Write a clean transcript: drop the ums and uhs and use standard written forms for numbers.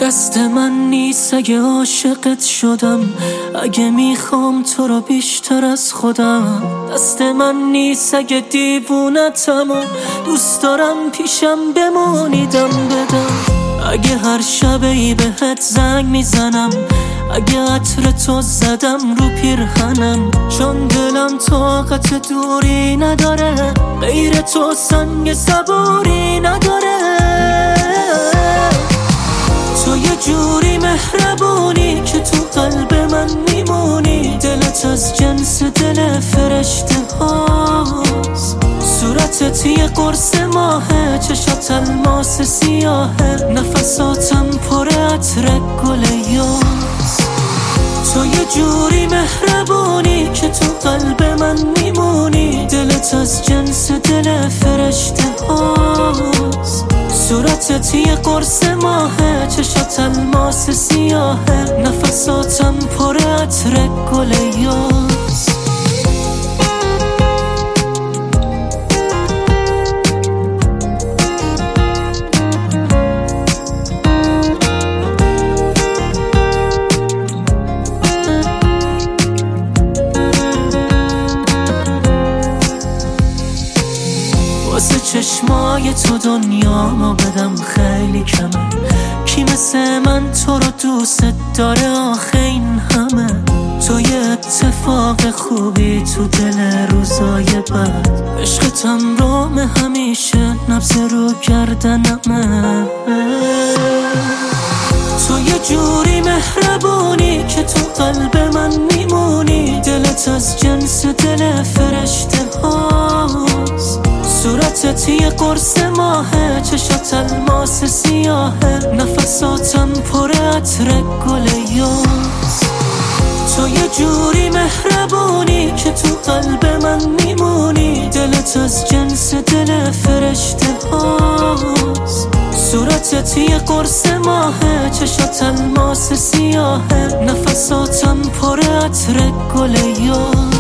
دست من نیست اگه عاشقت شدم، اگه میخوام تو رو بیشتر از خودم. دست من نیست اگه دیوونتم و دوست دارم پیشم بمونی دم بدم. اگه هر شبی بهت زنگ میزنم، اگه عطر تو زدم رو پیرهنم، چون دلم طاقت دوری نداره، غیر تو سنگ صبوری نداره. تو یه جوری مهربونی که تو قلب من میمونی، دلت از جنس دل فرشته هاست، صورتت یه قرص ماهه، چشات الماس سیاهه، نفساتم پر عطر گل یاس. تو یه جوری مهربونی که تو قلب من میمونی، دلت از جنس دل فرشته هاست، صورتت یه قرص ماهه، چشات الماس سیاهه، نفساتم پر عطر گل یاس. واسه چشمای تو دنیامو بدم خیلی کمه، کی مثل من تو رو دوست داره آخه این همه. تو یه اتفاق خوبی تو دل روزای بد، عشقتم رام همیشه نبض رو گردنمه. تو یه جوری مهربونی که تو قلب من میمونی، دلت از جنس دل فرشته هاست، صورتت یه قرص ماهه، چشات الماس سیاهه، نفساتم پر عطر گل یاس. تو یه جوری مهربونی که تو قلب من میمونی، دلت از جنس دل فرشته هاست، صورتت یه قرص ماهه، چشات الماس سیاهه، نفساتم پر عطر گل یاس.